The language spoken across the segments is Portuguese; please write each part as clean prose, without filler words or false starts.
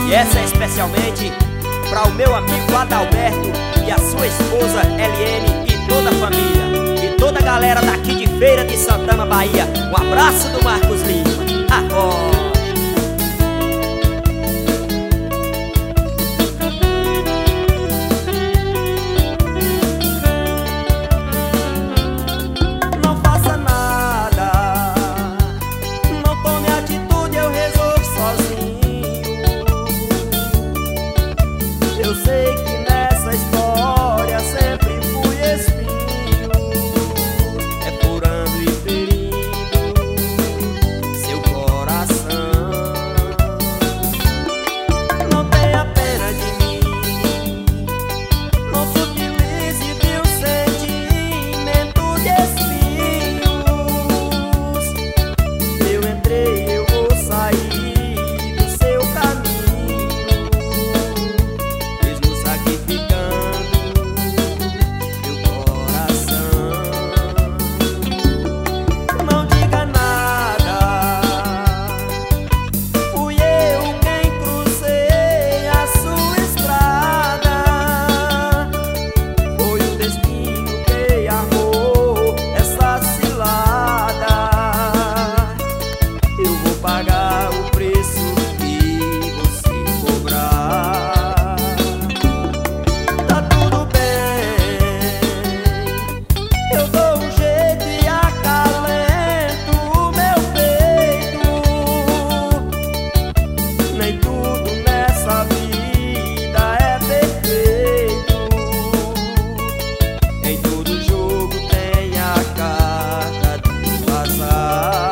E essa é especialmente para o meu amigo Adalberto e a sua esposa Eliene e toda a família. E toda a galera daqui de Feira de Santana, Bahia. Um abraço do Marcos Lima. Agora eu sei que nessa história sempre fui espinho, é furando e ferindo seu coração. Não tenha pena de mim, não subutilize de um sentimento de espinhos. Eu entrei, eu vou sair do seu caminho. Pagar o preço que você cobrar. Tá tudo bem, eu dou um jeito e acalento o meu peito. Nem tudo nessa vida é perfeito. Em todo jogo tem a carta do azar.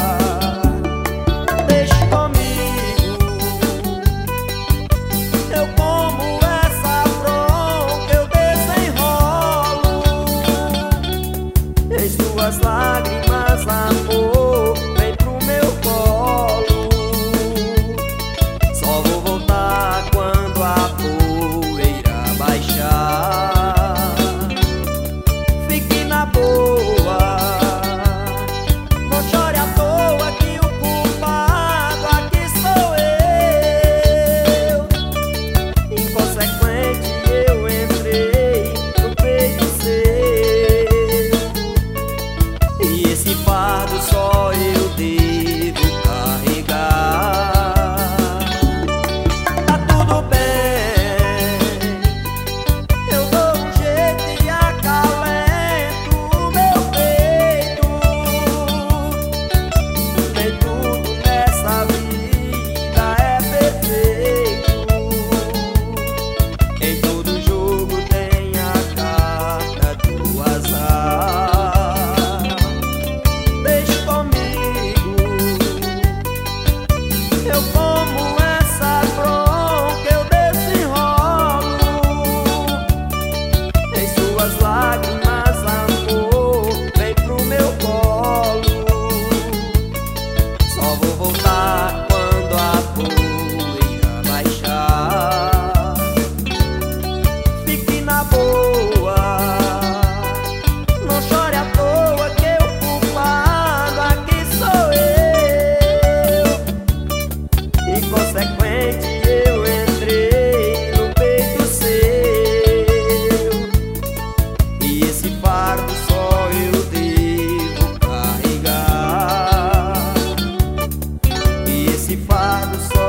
Eu como essa bronca, eu desenrolo em suas lágrimas, amor, vem pro meu colo. Só vou voltar quando a poeira baixar. Fique na boa, não chore à toa que o culpado aqui sou eu. Inconsequente eu entrei no peito seu, e esse fardo só eu devo carregar. Tá tudo bem, eu dou um jeito e acalento o meu peito. Nem tudo nessa vida é perfeito. Em todo jogo tem a carta do azar. Deixe comigo, eu como essa bronca, eu desenrolo em suas lágrimas, amor, vem pro meu colo. Só vou voltar quando a poeira baixar. Fique na boa, não chore à toa que o culpado aqui sou eu. Inconsequente eu entrei no peito seu, e esse fardo só eu devo carregar. E esse fardo só